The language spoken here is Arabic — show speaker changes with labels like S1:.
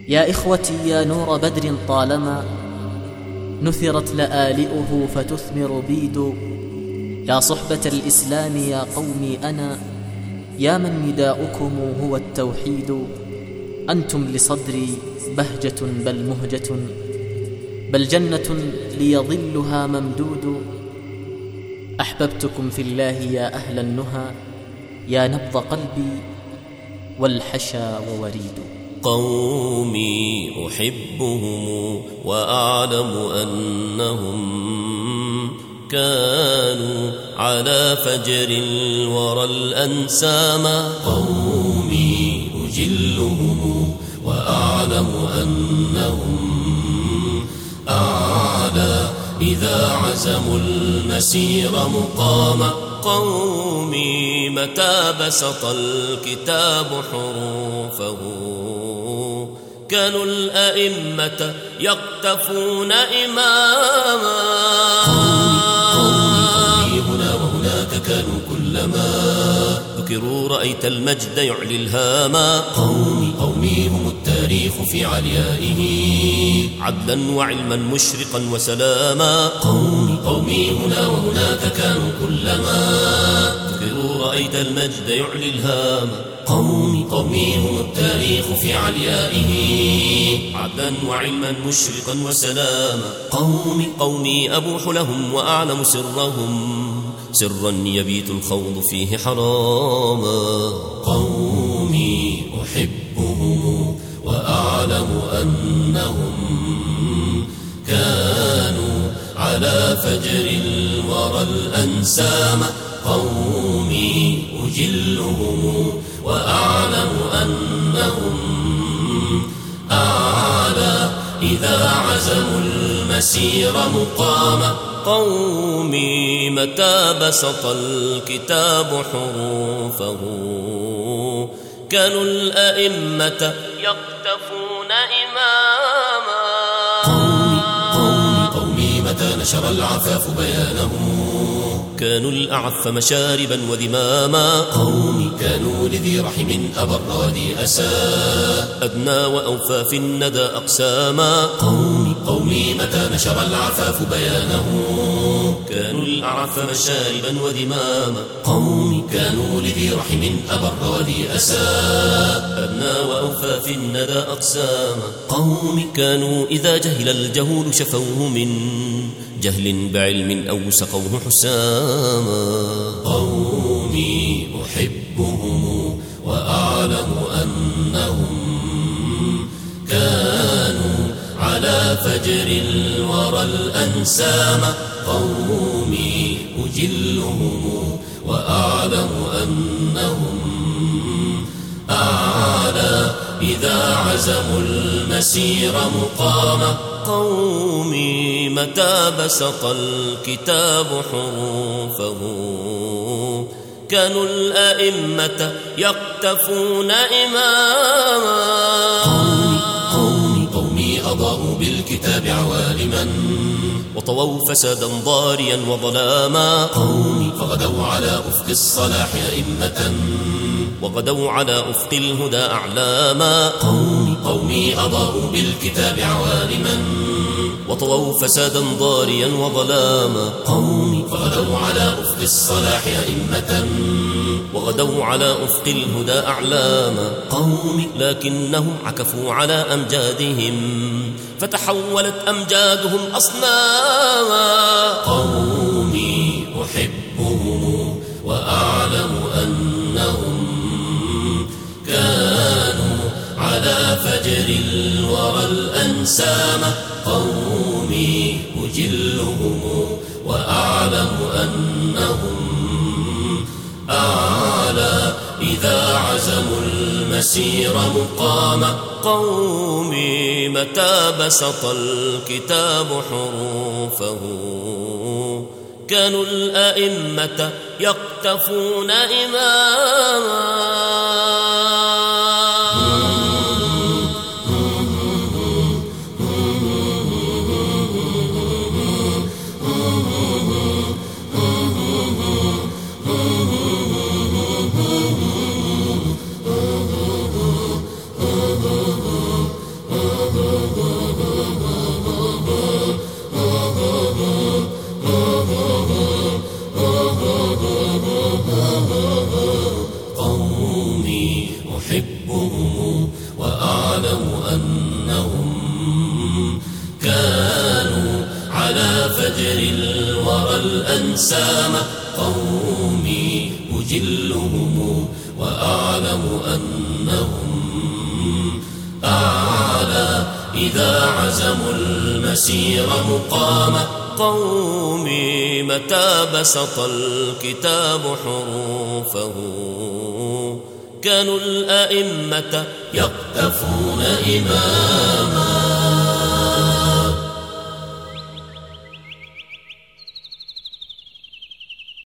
S1: يا إخوتي يا نور بدر طالما نثرت لآلئه فتثمر بيد. يا صحبة الإسلام يا قومي أنا يا من نداؤكم هو التوحيد. أنتم لصدري بهجة بل مهجة بل جنة ليظلها ممدود. أحببتكم في الله يا أهل النهى يا نبض قلبي والحشا ووريد.
S2: قومي أحبهم وأعلم أنهم كانوا على فجر الورى الأنساما.
S3: قومي أجلهم وأعلم أنهم أعلى إذا عزموا المسير مقاما.
S2: قومي متى بسط الكتاب حروفه كانوا الأئمة يقتفون إماما.
S3: قومي هنا وهناك كانوا كلما
S2: ذكروا رأيت المجد يعلي الهاما.
S3: قومي هم التاريخ في عليائه
S2: عدلا وعلما مشرقا وسلاما.
S3: قومي هنا وهناك كانوا كلما
S2: ذكروا رأيت المجد يعلي الهاما.
S3: قومي هم التاريخ في عليائه
S2: عدلا وعلما مشرقا وسلاما. قومي أبوح لهم وأعلم سرهم سرا يبيت الخوض فيه حراما.
S3: قومي أحبهم وأعلم أنهم كانوا على فجر الورى الأنسام. قومي أجلهم وأعلم أنهم أعلى إذا عزموا المسير مقاما.
S2: قومي متى بسط الكتاب حروفه كانوا الأئمة يقتفون إماما.
S3: قومي متى نشر العفاف بيانه
S2: كانوا الأعف مشاربا وذماما.
S3: كانوا لذي رحم أبر ذي أسى
S2: أدنى وأوفى في الندى أقساما.
S3: قومي متى نشر العفاف بيانه
S2: كانوا الأعف مشاربا وذماما.
S3: كانوا لذي رحم أبر ذي أسى
S2: أدنى وأوفى في الندى أقساما. كانوا إذا جهل الجهول شفوه من جهل بعلم أو سقوه حساما.
S3: قومي أحبهم وأعلم أنهم كانوا على فجر الورى الأنسام. قومي أجلهم وأعلم أنهم أعلى إذا عزموا المسير مقاما.
S2: قومي متى بسط الكتاب حروفه كانوا الأئمة يقتفون إماما.
S3: قومي أضاءوا بالكتاب عوالما
S2: وطووا فسادا ضاريا وظلاما.
S3: فغدوا على أفق الصلاح أئمة
S2: وغدوا على أفق الهدى أعلاما.
S3: قومي أضاءوا بالكتاب عوالما
S2: وطووا فسادا ضاريا وظلاما.
S3: فغدوا على أفق الصلاح أئمة
S2: وغدوا على أفق الهدى أعلاما. لكنهم عكفوا على أمجادهم فتحولت أمجادهم أصناما.
S3: قومي أحبهم وأعلم أنهم كانوا على فجر الورى الأنسام. قومي أجلهم وأعلم أنهم أعلى إذا عزموا المسير مقاما.
S2: قومي متى بسط الكتاب حروفه كانوا الأئمة يقتفون إماما.
S3: أحبهم وأعلم أنهم كانوا على فجر الورى الأنسام. قومي أجلهم وأعلم أنهم أعلى إذا عزموا المسير مقاما.
S2: قومي متى بسط الكتاب حروفه كانوا الأئمة
S3: يقتفون إماما.